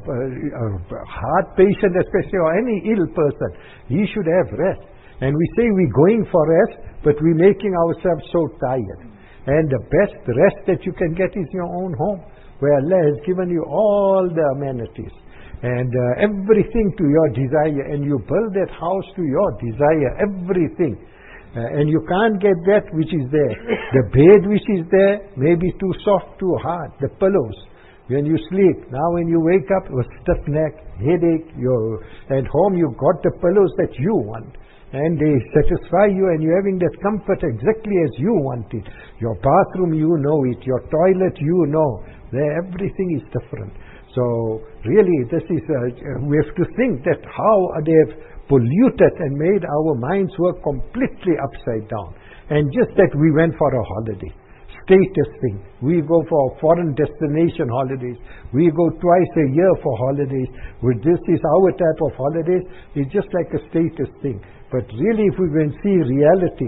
heart patient especially, or any ill person, he should have rest. And we say we're going for rest, but we're making ourselves so tired. And the best rest that you can get is your own home, where Allah has given you all the amenities and everything to your desire, and you build that house to your desire, everything. And you can't get that which is there. The bed which is there may be too soft, too hard. The pillows, when you sleep, now when you wake up, a stiff neck, headache, you're at home, you got the pillows that you want, and they satisfy you, and you're having that comfort exactly as you want it. Your bathroom, you know it. Your toilet, you know. There, everything is different. So really, this is we have to think that how they have polluted and made our minds work completely upside down. And just that we went for a holiday, status thing. We go for foreign destination holidays. We go twice a year for holidays. Well, this is our type of holidays. It's just like a status thing. But really, if we can see reality,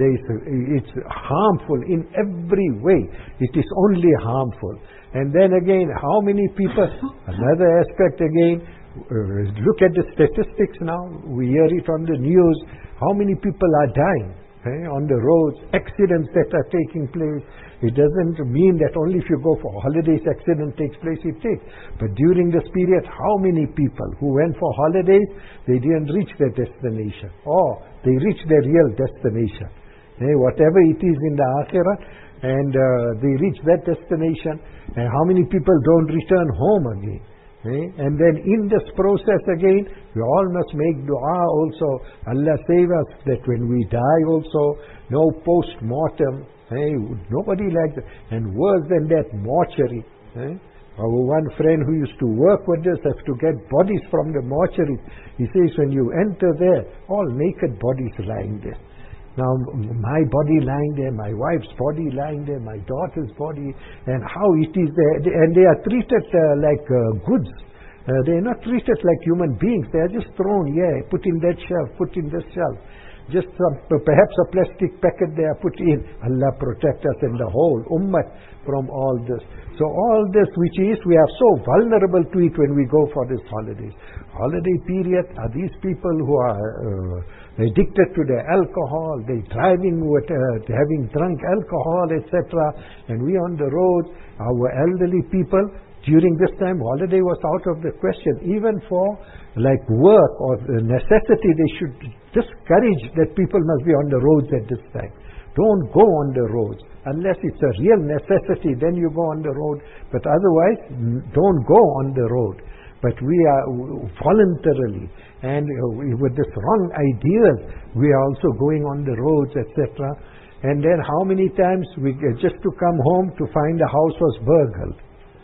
it's harmful in every way. It is only harmful. And then again, how many people, another aspect again, look at the statistics now. We hear it on the news. How many people are dying on the roads, accidents that are taking place. It doesn't mean that only if you go for holidays, accident takes place, it takes. But during this period, how many people who went for holidays, they didn't reach their destination, or they reached their real destination. Whatever it is in the Akhirah, and they reach that destination, and how many people don't return home again. And then in this process again, we all must make dua also. Allah save us that when we die also, no post-mortem. Nobody likes it. And worse than that, mortuary. Our one friend who used to work with this has to get bodies from the mortuary. He says when you enter there, all naked bodies lying there. Now, my body lying there, my wife's body lying there, my daughter's body, and how it is there. And they are treated like goods. They are not treated like human beings. They are just thrown, put in that shelf, put in this shelf. Just some, perhaps a plastic packet they are put in. Allah protect us and the whole ummah from all this. So all this which is, we are so vulnerable to it when we go for these holidays. Holiday period are these people who are addicted to the alcohol, they driving with having drunk alcohol, etc. And we on the road, our elderly people, during this time, holiday was out of the question. Even for like work or necessity, they should discourage that people must be on the roads at this time. Don't go on the roads. Unless it's a real necessity, then you go on the road. But otherwise, don't go on the road. But we are voluntarily, and with this wrong ideas, we are also going on the roads, etc. And then how many times we just to come home to find the house was burgled.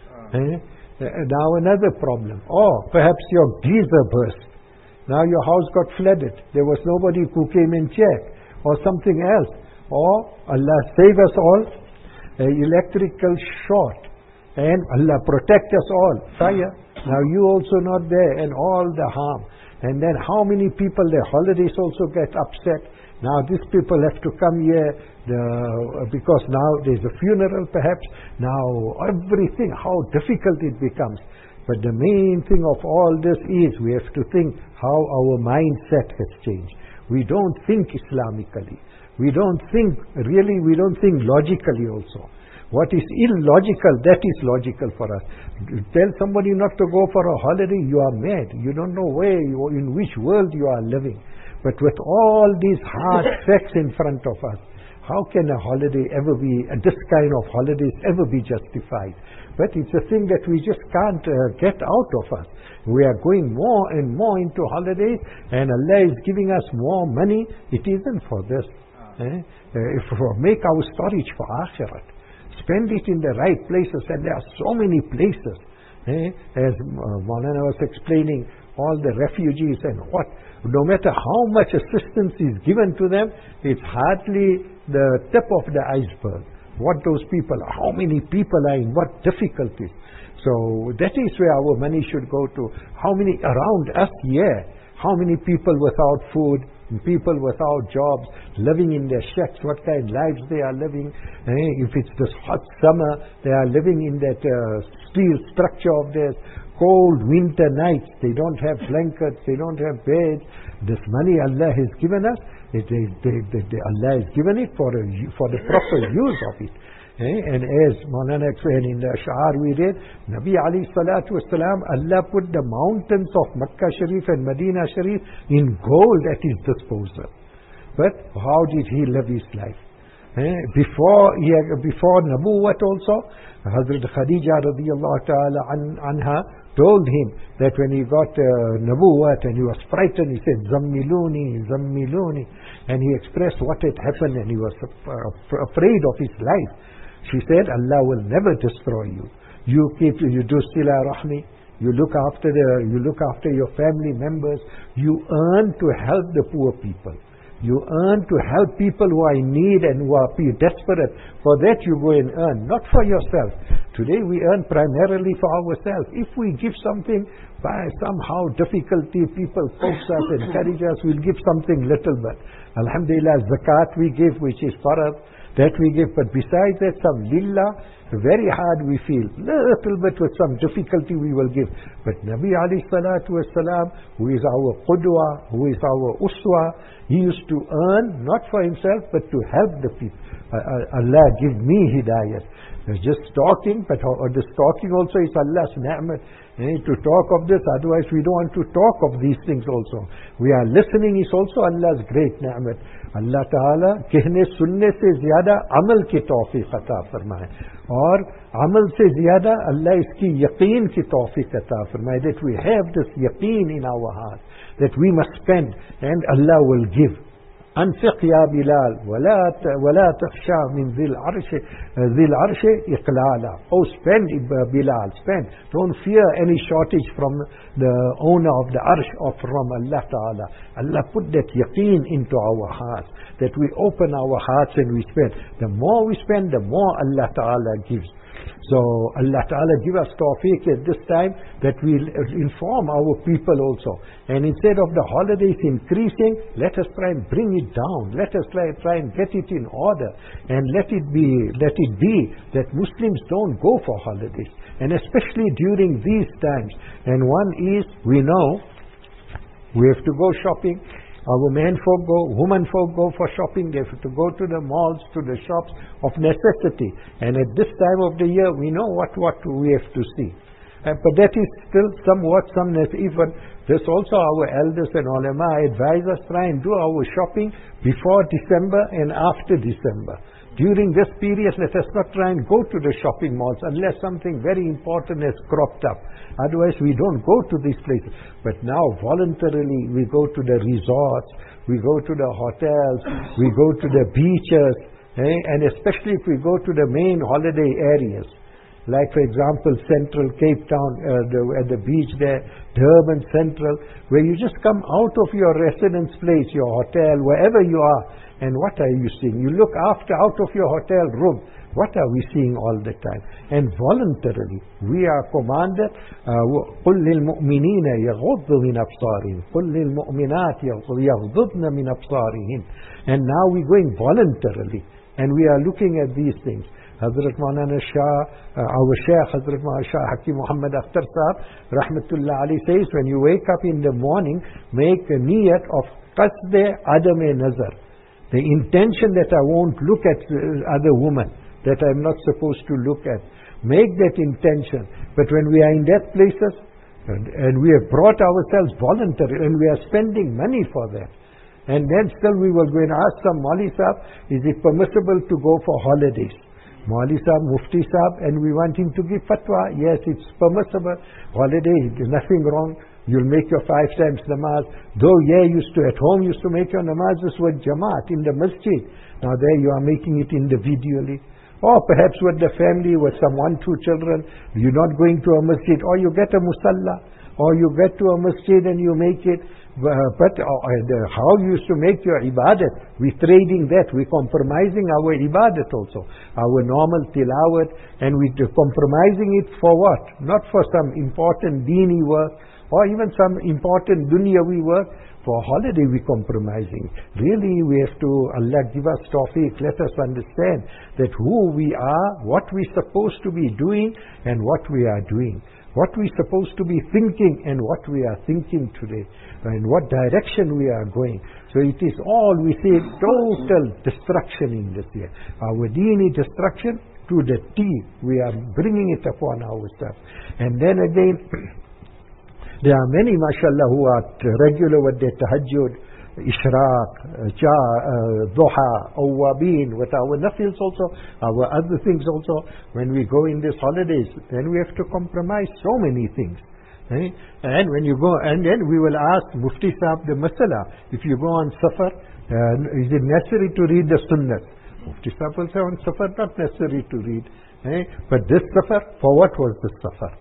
Now another problem. Or perhaps your geyser burst. Now your house got flooded. There was nobody who came and checked. Or something else. Or, Allah save us all, electrical short. And Allah protect us all. Fire. Now you also not there, and all the harm. And then how many people, their holidays also get upset. Now these people have to come here because now there's a funeral perhaps. Now everything, how difficult it becomes. But the main thing of all this is we have to think how our mindset has changed. We don't think Islamically. We don't think logically also. What is illogical, that is logical for us. Tell somebody not to go for a holiday, you are mad. You don't know in which world you are living. But with all these hard facts in front of us, how can a holiday ever be, this kind of holidays ever be justified? But it's a thing that we just can't get out of us. We are going more and more into holidays, and Allah is giving us more money. It isn't for this. If we make our storage for Akhirat, spend it in the right places, and there are so many places. As Maulana was explaining, all the refugees and what, no matter how much assistance is given to them, it's hardly the tip of the iceberg. What those people are, how many people are in what difficulties. So that is where our money should go to. How many around us here, how many people without food, people without jobs, living in their shacks, what kind of lives they are living. If it's this hot summer, they are living in that steel structure of theirs. Cold winter nights, they don't have blankets, they don't have beds. This money Allah has given us, Allah has given it for the proper use of it. And as Maulana explained in the Ash'ar we read, Nabi alayhi salatu wasalam, Allah put the mountains of Makkah Sharif and Medina Sharif in gold at his disposal. But how did he live his life? Before Nabuwat also, Hazrat Khadija radiyallahu ta'ala anha told him that when he got Nabuwat and he was frightened, he said, Zammiluni, Zammiluni. And he expressed what had happened, and he was afraid of his life. She said, Allah will never destroy you. You do sila rahmi, you look after your family members, you earn to help the poor people. You earn to help people who are in need and who are desperate. For that you go and earn, not for yourself. Today we earn primarily for ourselves. If we give something, by somehow difficulty, people force us, encourage us, we'll give something little bit. Alhamdulillah, zakat we give, which is farad, that we give. But besides that, some lillah, very hard we feel. Little bit with some difficulty we will give. But Nabi alayhi salatu wasalam, who is our qudwa, who is our uswa, he used to earn not for himself but to help the people. Allah give me hidayat. Just talking, but this talking also is Allah's ni'mat. To talk of this, otherwise we don't want to talk of these things also. We are listening is also Allah's great ni'mat. Allah Ta'ala कहने सुनने से ज़्यादा अमल की तौफीक अता फरमाए, और अमल से ज़्यादा अल्लाह इसकी यकीन की तौफीक अता फरमाए. That we have this yaqeen in our heart that we must spend and Allah will give. أنفق يا بلال ولا تخشى من ذي العرش إقلالا. Oh, spend Bilal, spend. Don't fear any shortage from the owner of the arsh or from Allah Ta'ala. Allah put that yaqeen into our hearts, that we open our hearts and we spend. The more we spend, the more Allah Ta'ala gives. So Allah Ta'ala give us tawfiq at this time that we inform our people also. And instead of the holidays increasing, let us try and bring it down. Let us try and get it in order. And let it be that Muslims don't go for holidays. And especially during these times. And one is, we know, we have to go shopping. Our men folk go, women folk go for shopping. They have to go to the malls, to the shops of necessity. And at this time of the year, we know what we have to see. But that is still somewhat even. This also our elders and ulama advise us, try and do our shopping before December and after December. During this period, let us not try and go to the shopping malls unless something very important has cropped up. Otherwise, we don't go to these places. But now, voluntarily, we go to the resorts, we go to the hotels, we go to the beaches, and especially if we go to the main holiday areas. Like, for example, Central Cape Town, at the beach there, Durban Central, where you just come out of your residence place, your hotel, wherever you are, and what are you seeing? You look out of your hotel room. What are we seeing all the time? And voluntarily, we are commanded, قُلْ لِلْمُؤْمِنِينَ يَغُضُّ مِنْ أَبْصَارِهِمْ قُلْ لِلْمُؤْمِنَاتِ يَغْضُضْنَ مِنْ أَبْصَارِهِمْ. And now we're going voluntarily, and we are looking at these things. Hazrat Maulana Shah, our Shaykh Hazrat Maulana Shah Hakim Muhammad Akhtar Sahab, Rahmatullah Ali, says, when you wake up in the morning, make a niyat of qasde adame nazar. The intention that I won't look at other women, that I'm not supposed to look at. Make that intention. But when we are in that places, and we have brought ourselves voluntarily, and we are spending money for that. And then still we will go and ask some Mauli Sahib, is it permissible to go for holidays? Mauli Sahib, Mufti Sahib, and we want him to give fatwa. Yes, it's permissible. Holiday, there's nothing wrong. You'll make your 5 times namaz. Though at home used to make your namazes with Jamaat in the masjid. Now there you are making it individually. Or perhaps with the family, with some 1, 2 children, you're not going to a masjid, or you get a musalla, or you get to a masjid and you make it. But how you used to make your ibadat, we're trading that, we're compromising our ibadat also, our normal tilawat, and we're compromising it for what? Not for some important dini work, or even some important dunyawi work. For holiday we're compromising. Really we have to, Allah give us tawfiq, let us understand that who we are, what we're supposed to be doing and what we are doing. What we're supposed to be thinking and what we are thinking today. And what direction we are going. So it is all, we say, total destruction in this year. Our deeni destruction to the T. We are bringing it upon ourselves. And then again, there are many, mashallah, who are regular with their tahajjud, ishraq, duha, awwabin, with our nafils also, our other things also. When we go in these holidays, then we have to compromise so many things. And when you go, and then we will ask Mufti Sahib the masala, if you go on safar, is it necessary to read the sunnah? Mufti Sahib will say, on safar not necessary to read. But this safar, for what was this safar?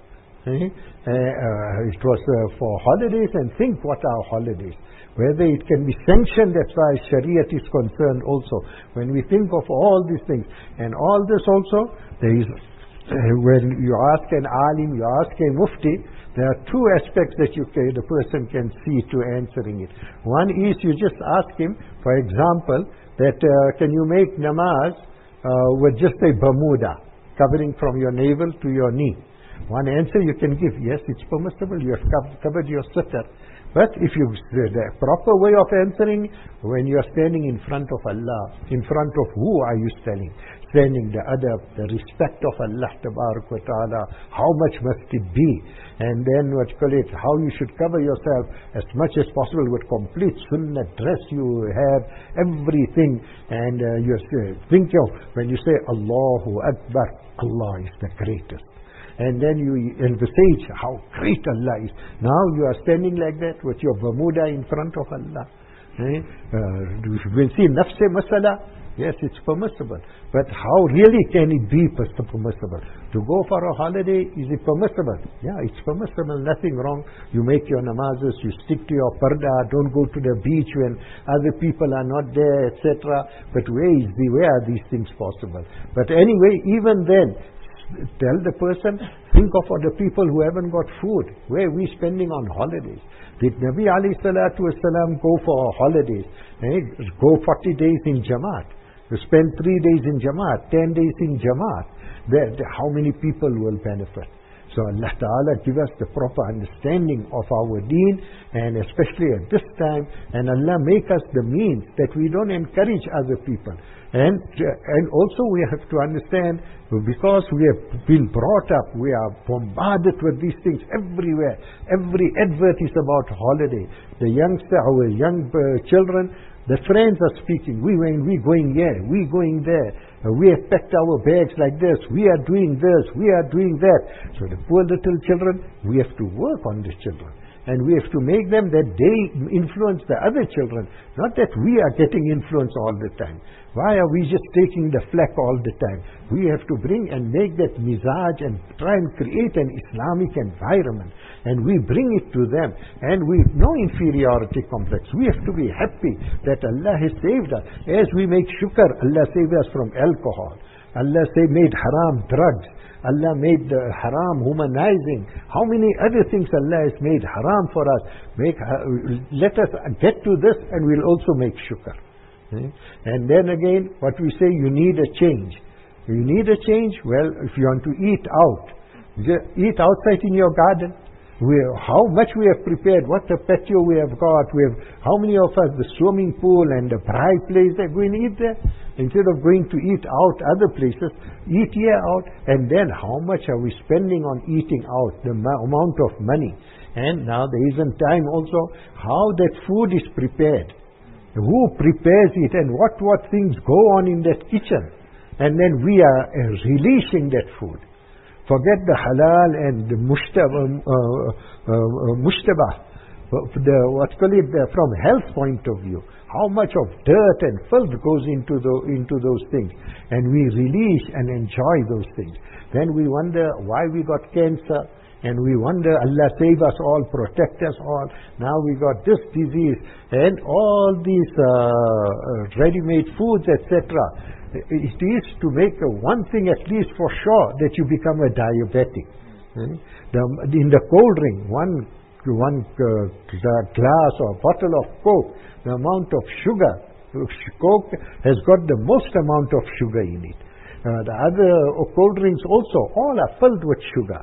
It was for holidays, and think what are holidays. Whether it can be sanctioned as far as Shariat is concerned also. When we think of all these things. And all this also, there is, when you ask an alim, you ask a mufti, there are 2 aspects that the person can see to answering it. One is you just ask him, for example, that can you make namaz with just a Bermuda, covering from your navel to your knee? One answer you can give, yes, it's permissible, you have covered your sitter. But if you, the proper way of answering, when you are standing in front of Allah, in front of who are you standing? Standing the adab, the respect of Allah Tabarak wa Ta'ala, how much must it be? And then how you should cover yourself as much as possible with complete sunnah dress, you have everything. And you think of, when you say Allahu Akbar, Allah is the greatest. And then you envisage how great Allah is. Now you are standing like that with your Bermuda in front of Allah. You will see nafse masala. Yes, it's permissible. But how really can it be permissible? To go for a holiday, is it permissible? Yeah, it's permissible, nothing wrong. You make your namazes, you stick to your parda, don't go to the beach when other people are not there, etc. But where are these things possible? But anyway, even then, tell the person, think of other people who haven't got food. Where are we spending on holidays? Did Nabi alayhi salatu wasalam go for holidays? Go 40 days in Jamaat. You spend 3 days in Jamaat, 10 days in Jamaat. How many people will benefit? So Allah Ta'ala give us the proper understanding of our deen, and especially at this time, and Allah make us the means that we don't encourage other people. And also we have to understand, because we have been brought up, we are bombarded with these things everywhere. Every advert is about holiday. The youngster, our young children, the friends are speaking, we going here, we going there. We have packed our bags like this, we are doing this, we are doing that. So the poor little children, we have to work on the children. And we have to make them that they influence the other children, not that we are getting influence all the time. Why are we just taking the flak all the time? We have to bring and make that mizaj and try and create an Islamic environment. And we bring it to them. And we have no inferiority complex. We have to be happy that Allah has saved us. As we make shukr, Allah saved us from alcohol. Allah made haram drugs. Allah made haram humanizing. How many other things Allah has made haram for us? Let us get to this, and we'll also make shukr. And then again, what we say, you need a change. You need a change. Well, if you want to eat out, eat outside in your garden. How much we have prepared, what a patio we have got. How many of us, the swimming pool and the bright place, they go and eat there. Instead of going to eat out other places, eat here out. And then how much are we spending on eating out, the amount of money. And now there isn't time also, how that food is prepared. who prepares it, and what things go on in that kitchen. And then we are relishing that food. Forget the halal and the mustabah. From health point of view, how much of dirt and filth goes into those things, and we relish and enjoy those things. Then we wonder why we got cancer, and we wonder, Allah save us all, protect us all. Now we got this disease, and all these ready-made foods, etc. It is to make one thing at least for sure, that you become a diabetic. In the cold drink, one glass or bottle of Coke, the amount of sugar, Coke has got the most amount of sugar in it. The other cold drinks also, all are filled with sugar.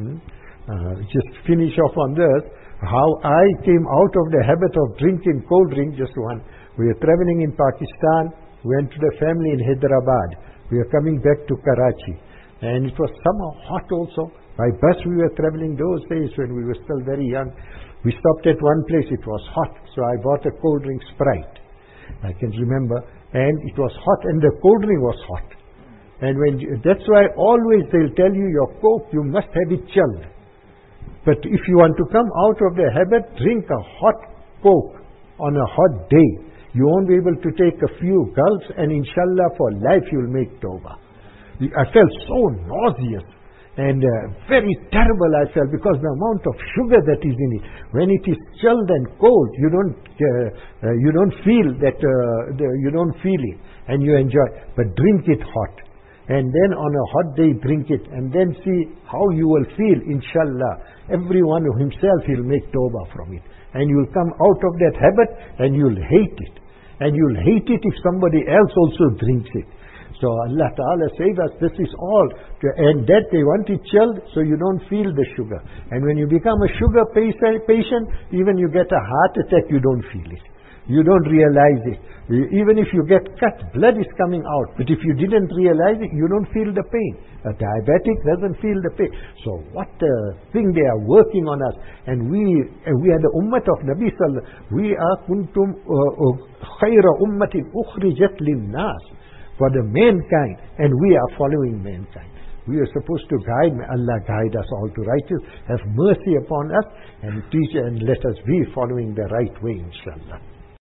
Just finish off on this, how I came out of the habit of drinking cold drink, just one. We were traveling in Pakistan, went to the family in Hyderabad. We were coming back to Karachi, and it was summer, hot also. By bus we were traveling those days when we were still very young. We stopped at one place, it was hot, so I bought a cold drink, Sprite. I can remember, and it was hot, and the cold drink was hot. And that's why always they'll tell you, your Coke, you must have it chilled. But if you want to come out of the habit, drink a hot Coke on a hot day. You won't be able to take a few gulps, and inshallah for life you'll make tawbah. I felt so nauseous and very terrible I felt, because the amount of sugar that is in it. When it is chilled and cold, you don't feel that, you don't feel it, and you enjoy. But drink it hot, and then on a hot day drink it, and then see how you will feel, inshallah. Everyone himself will make tawbah from it, and you'll come out of that habit, and you'll hate it. And you'll hate it if somebody else also drinks it. So Allah Ta'ala save us, this is all. And that they want it chilled so you don't feel the sugar. And when you become a sugar patient, even you get a heart attack, you don't feel it. You don't realize it. Even if you get cut, blood is coming out. But if you didn't realize it, you don't feel the pain. A diabetic doesn't feel the pain. So what a thing they are working on us. And we are the ummah of Nabi Sallallahu. We are kuntum khayra ummatin ukhrijat lin-nas, for the mankind, and we are following mankind. We are supposed to guide. May Allah guide us all to righteousness, have mercy upon us, and teach and let us be following the right way, inshallah.